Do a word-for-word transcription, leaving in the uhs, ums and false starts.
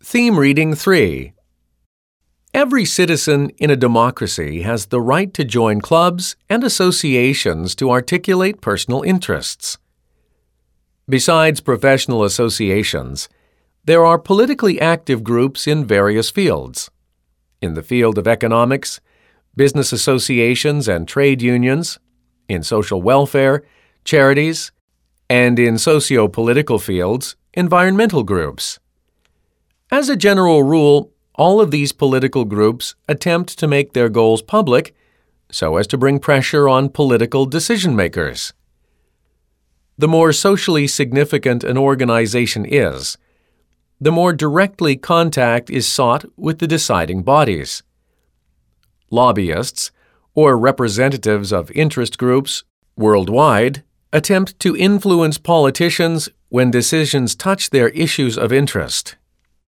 Theme Reading three. Every citizen in a democracy has the right to join clubs and associations to articulate personal interests. Besides professional associations, there are politically active groups in various fields. In the field of economics, business associations and trade unions, in social welfare, charities, and in socio-political fields, environmental groups. As a general rule, all of these political groups attempt to make their goals public so as to bring pressure on political decision-makers. The more socially significant an organization is, the more directly contact is sought with the deciding bodies. Lobbyists, or representatives of interest groups worldwide, attempt to influence politicians when decisions touch their issues of interest.